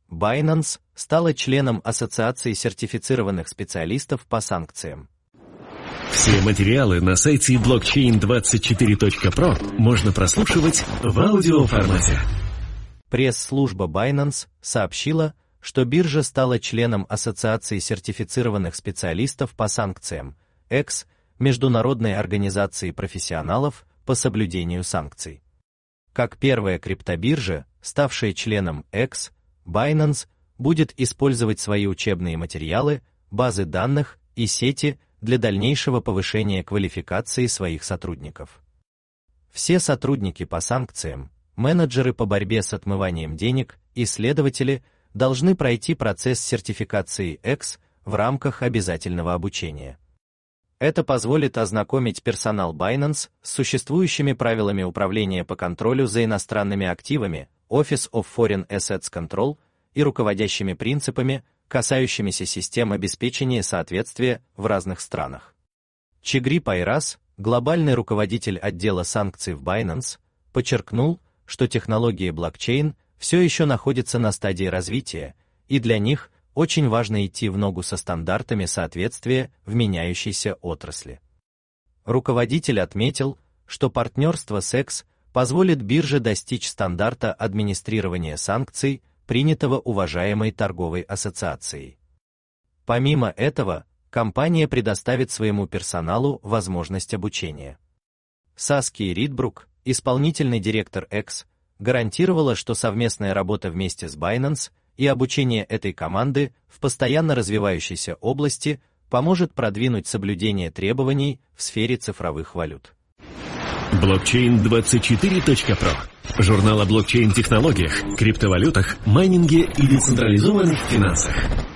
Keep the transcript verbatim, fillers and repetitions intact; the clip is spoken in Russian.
Binance стала членом Ассоциации сертифицированных специалистов по санкциям. Все материалы на сайте блокчейн двадцать четыре точка про можно прослушивать в аудиоформате. Пресс-служба Binance сообщила, что биржа стала членом Ассоциации сертифицированных специалистов по санкциям, экс, международной организации профессионалов по соблюдению санкций. Как первая криптобиржа, ставшая членом экс, Binance будет использовать свои учебные материалы, базы данных и сети для дальнейшего повышения квалификации своих сотрудников. Все сотрудники по санкциям, менеджеры по борьбе с отмыванием денег и следователи должны пройти процесс сертификации экс в рамках обязательного обучения. Это позволит ознакомить персонал Binance с существующими правилами управления по контролю за иностранными активами, Office of Foreign Assets Control, и руководящими принципами, касающимися систем обеспечения соответствия в разных странах. Чигри Пайрас, глобальный руководитель отдела санкций в Binance, подчеркнул, что технологии блокчейн все еще находятся на стадии развития, и для них очень важно идти в ногу со стандартами соответствия в меняющейся отрасли. Руководитель отметил, что партнерство с экс позволит бирже достичь стандарта администрирования санкций, принятого уважаемой торговой ассоциацией. Помимо этого, компания предоставит своему персоналу возможность обучения. Саски Ридбрук, исполнительный директор экс, гарантировала, что совместная работа вместе с Binance и обучение этой команды в постоянно развивающейся области поможет продвинуть соблюдение требований в сфере цифровых валют. блокчейн двадцать четыре точка про. Журнал о блокчейн-технологиях, криптовалютах, майнинге и децентрализованных финансах.